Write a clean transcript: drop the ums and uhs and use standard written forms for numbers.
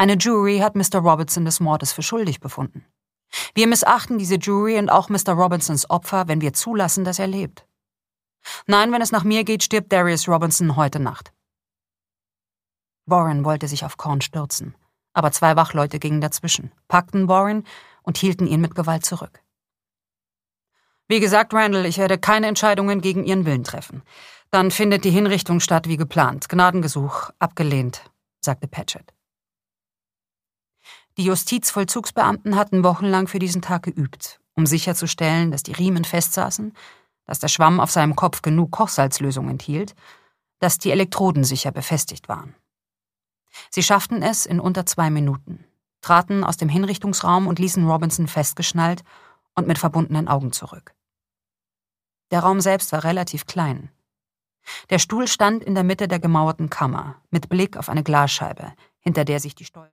Eine Jury hat Mr. Robinson des Mordes für schuldig befunden. Wir missachten diese Jury und auch Mr. Robinsons Opfer, wenn wir zulassen, dass er lebt. Nein, wenn es nach mir geht, stirbt Darius Robinson heute Nacht. Warren wollte sich auf Corn stürzen, aber 2 Wachleute gingen dazwischen, packten Warren und hielten ihn mit Gewalt zurück. Wie gesagt, Randall, ich werde keine Entscheidungen gegen Ihren Willen treffen. Dann findet die Hinrichtung statt wie geplant. Gnadengesuch abgelehnt, sagte Patchett. Die Justizvollzugsbeamten hatten wochenlang für diesen Tag geübt, um sicherzustellen, dass die Riemen festsaßen, dass der Schwamm auf seinem Kopf genug Kochsalzlösung enthielt, dass die Elektroden sicher befestigt waren. Sie schafften es in unter 2 Minuten, traten aus dem Hinrichtungsraum und ließen Robinson festgeschnallt und mit verbundenen Augen zurück. Der Raum selbst war relativ klein. Der Stuhl stand in der Mitte der gemauerten Kammer, mit Blick auf eine Glasscheibe, hinter der sich die Steuer